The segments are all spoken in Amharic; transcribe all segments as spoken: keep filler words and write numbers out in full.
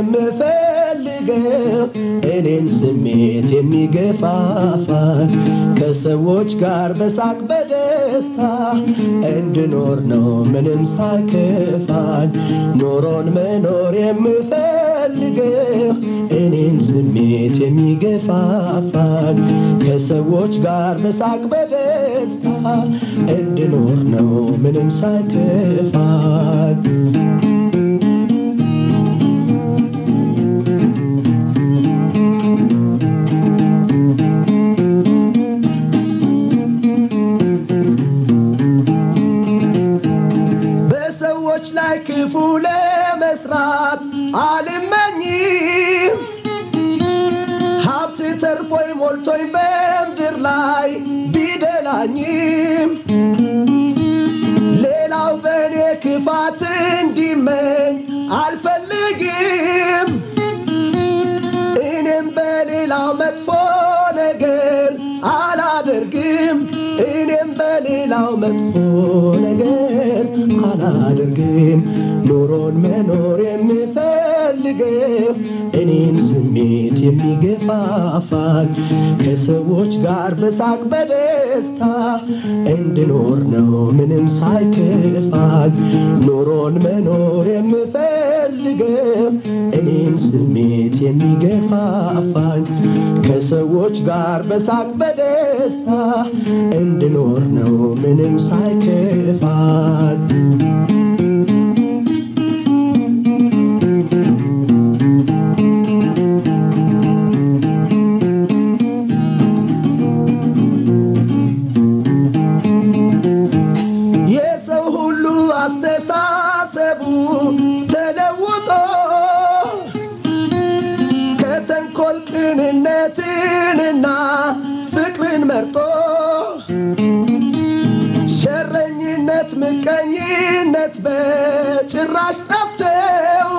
የምፈልገው እኔን ስሜት የሚገፋፋኝ ከሰዎች ጋር በሳቅ በደስታ እንድኖር ነው ምንም ሳይከፋኝ ኑሮን መኖር የምፈልገው እኔን ስሜት የሚገፋፋኝ ከሰዎች ጋር በሳቅ በደስታ እንድኖር ነው ምንም ሳይከፋኝ በሰዎች ላይ ክፉ ለመስራት አልመኝም ሀብት ተርፎኝ ሞልቶኝ በምድር ላይ ቢደላኝም ሌላው በኔ ክፋት እንዲመኝ አልፈልግም እኔም በሌላው መጥፎ ነገር አላደርግም እኔም በሌላው መጥፎ ነገር አላደርግም ኑሮን መኖር የምፈልገው እኔን ስሜት የሚገፋፋኝ ከሰዎች ጋር በሳቅ በደስታ እንድኖር ነው ምንም ሳይከፋኝ ኑሮን መኖር የምፈልገው እኔን ስሜት የሚገፋፋኝ ከሰዎች ጋር በሳቅ በደስታ እንድኖር ነው ምንም ሳይከፋኝ የሰው ሁሉ አስተሳሰቡ ተለውጦ ከተንኮል ቅንነትንና ፍቅርን መርጦ ሸረኝነት ምቀኝነት በጭራሽ ጠፍተው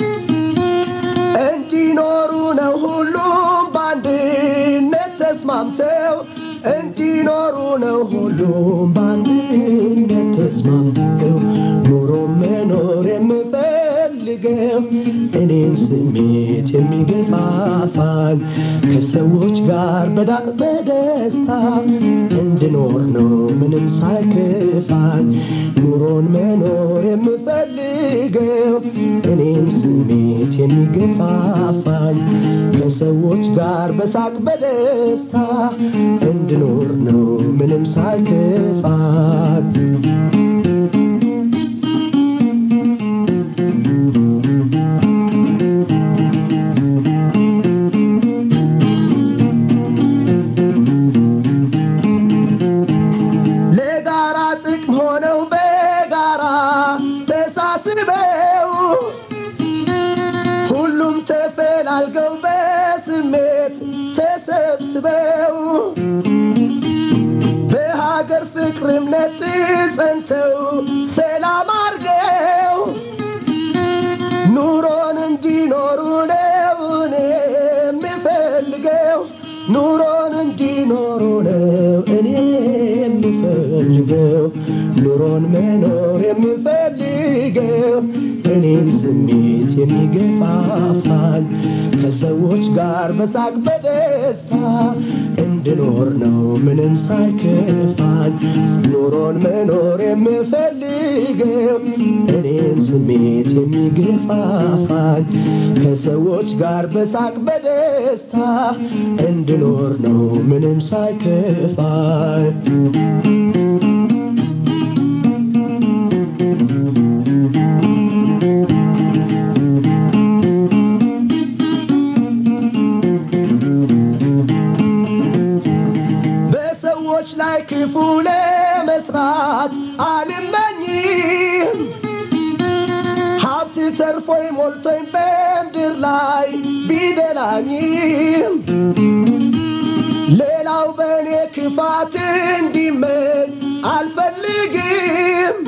እንዲኖሩ ነው ሁሉም በአንድነት ተስማምተው እንዲኖሩ ነው ሁሉም በአንድነት ተስማምተው ኑሮ መኖር የምፈልገው እኔን ስሜት የሚገፋፋኝ ከሰዎች ጋር በዳቅ በደስታ እንድኖር ነው ምንም ሳይከፋኝ ኑሮን መኖር የምፈልገው እኔን ስሜት የሚገፋፋኝ ከሰዎች ጋር በሳቅ በደስታ እንድኖር ነው ምንም ሳይከፋኝ ለጋራ ጥቅም ሆነው በጋራ ተሳስበው ሁሉም ተፈላልገው በስሜት ተሰብስበው በሀገር ፍቅር እምነት ጸንተው ሰላም አድርገው ኑሮን እንዲኖሩ ነው እኔ የምፈልገው ኑሮን እንዲኖሩ ነው እኔ የምፈልገው ኑሮን መኖር የምፈልገው እኔን ስሜት የሚገፋፋኝ ከሰዎች ጋር በሳቅ በደስታ እንድኖር ነው ምንም ሳይከፋኝ ኑሮን መኖር የምፈልገው እኔን ስሜት የሚገፋፋኝ ከሰዎች ጋር በሳቅ በደስታ እንድኖር ነው ምንም ሳይከፋኝ በሰዎች ላይ ክፉ ለመስራት አልመኝም ሀብት ተርፎኝ ሞልቶኝ በምድር ላይ ቢደላኝም ሌላው በኔ ክፋት እንዲመኝ አልፈልግም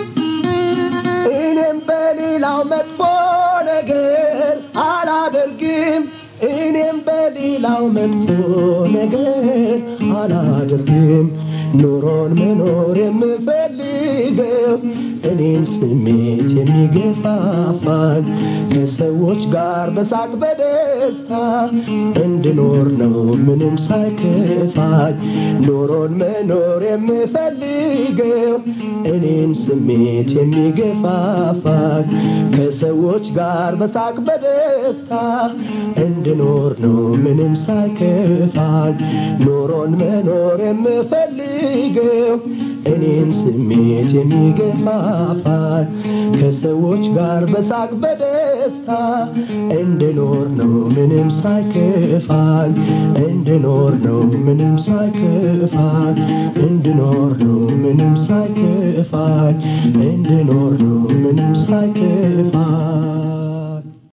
እኔም በሌላው መጥፎ ነገር አላደርግም እኔም በሌላው መጥፎ ነገር አላደርግም ኑሮን መኖር የምፈልገው እኔን ስሜት የሚገፋፋኝ ከሰዎች ጋር በሳቅ በደስታ እንድኖር ነው ምንም ሳይከፋኝ ኑሮን መኖር የምፈልገው እኔን ስሜት የሚገፋፋኝ ከሰዎች ጋር በሳቅ በደስታ እንድኖር ነው ምንም ሳይከፋኝ ኑሮን መኖር የምፈልገው እኔን ስሜት የሚገፋፋኝ ከሰዎች ጋር በሳቅ በደስታ እንድኖር ነው ምንም ሳይከፋኝ እንድኖር ነው ምንም ሳይከፋኝ እንድኖር ነው ምንም ሳይከፋኝ እንድኖር ነው ምንም ሳይከፋኝ